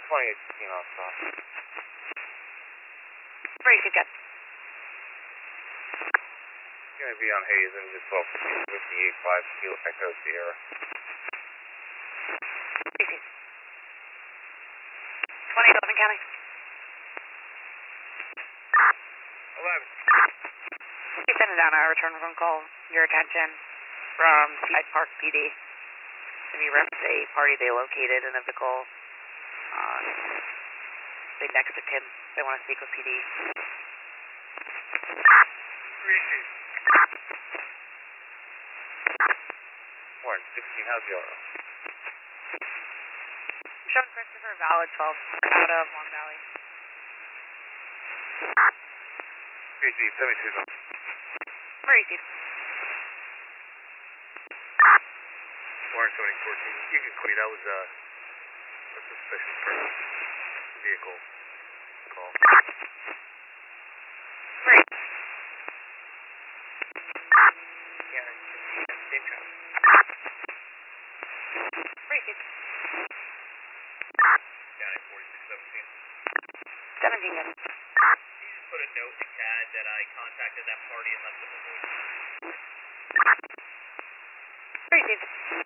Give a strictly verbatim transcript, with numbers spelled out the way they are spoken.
twenty-eight fifteen off stop. Very good, guys. Gonna be on Hazen, just twelve fifty-eight five Kilo Echo Sierra. twenty eleven County. eleven. He's sending down a return phone call. Your attention from Hyde Park P D. In reference to a party they located in a vehicle uh, right next to Tim. They want to speak with P D. Appreciate it. Warren, sixteen, how's your auto? Showing Christopher Valid twelve out of Long Valley. Appreciate it, seventy-two. Where is he? Warren, seventy fourteen. You can clear. That was uh, a suspicious person. Vehicle call. Great. Yeah, same traffic. Where is he? County forty-six seventeen. seventeen, yes. Can you just put a note in C A D that I contacted that party and left them a voice? Where is he?